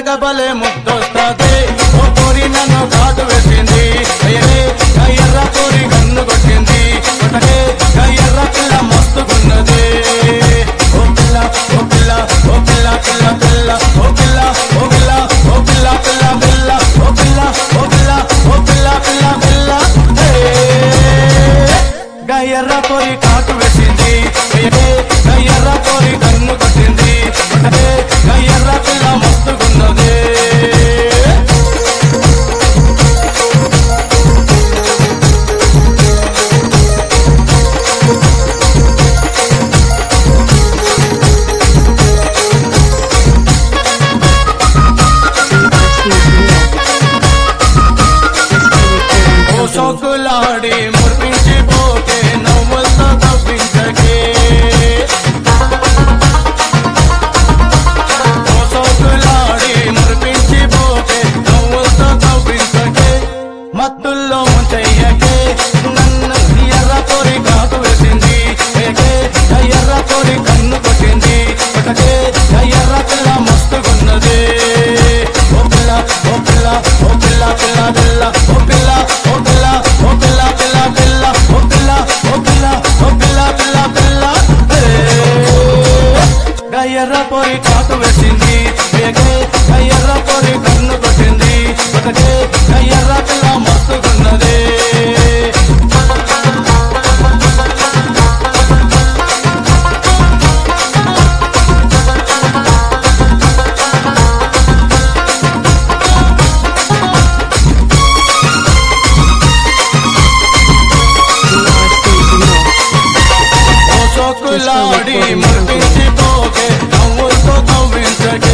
భలే ముద్దొస్తాది ఓ పోరి నన్ను కాటు వేసింది అయ్యే ఎర్ర పోరి కన్ను కొట్టింది కొట్టకే ఎర్ర పిల్ల మస్తుకున్నది ఓ పిల్ల ఓ పిల్ల ఓ పిల్ల పిల్ల పిల్ల ఓ పిల్ల ఓ పిల్ల ఓ పిల్ల పిల్ల పిల్ల ఓ పిల్ల ఓ పిల్ల ఓ పిల్ల పిల్ల పిల్ల ఎర్ర పోరి కాటు వేసింది ఎర్ర పోరి కన్ను కొట్టింది కొట్టకే ఎర్ర పిల్ల మస్తుకున్నది సోకులాడి మురిపించి పోకే నవ్వులతో తవ్వించకే సోకులాడి మురిపించి పోకే నవ్వులతో తవ్వించకే మత్తుల్లో ముంచెయ్యకే నన్ను ఎర్ర పొరి కాటు వేసింది ఎర్ర పొరి కన్ను కొట్టింది కొట్టకే ఎర్ర పిల్ల మస్తుకున్నది ఓ పిల్ల ఓ పిల్ల ఓ పిల్ల పిల్ల పిల్ల ఓ పిల్ల ఓ పిల్ల ఓ పిల్ల పిల్ల పిల్ల ఓ పిల్ల ఓ పిల్ల ఓ పిల్ల పిల్ల పిల్ల ఎర్ర పొరి కాటు వేసింది ఎర్ర పొరి కన్ను కొట్టింది కొట్టకే ఎర్ర పిల్ల మస్తుకున్నది సోకులాడి మురిపించి పోకే నవ్వులతో తవ్వించకే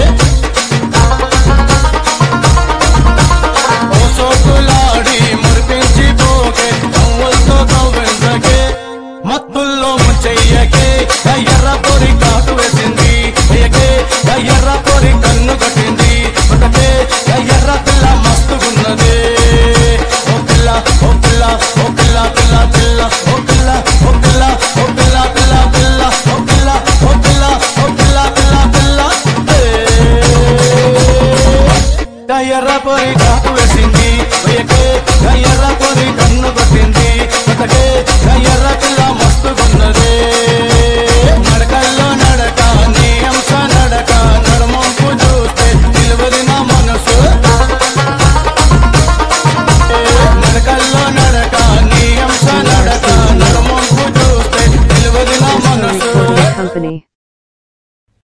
ఓ సోకులాడి మురిపించి పోకే నవ్వులతో తవ్వించకే మత్తుల్లో ముంచెయ్యకే ఎర్ర పొరి కాటు వేసింది ఎర్ర పొరి కన్ను కొట్టింది కొట్టకే ఎర్ర పిల్ల మస్తుకున్నది ఓ పిల్ల ఓ పిల్ల ఓ పిల్ల పిల్ల పిల్ల ఓ పిల్ల ఓ పిల్ల ఓ పిల్ల పిల్ల పిల్ల ఓ పిల్ల ఓ పిల్ల ఓ పిల్ల పిల్ల పిల్ల ఎర్ర పొరి కాటు వేసింది ఎర్ర పొరి కన్ను కొట్టింది కొట్టకే ఎర్ర పిల్ల మస్తుకున్నది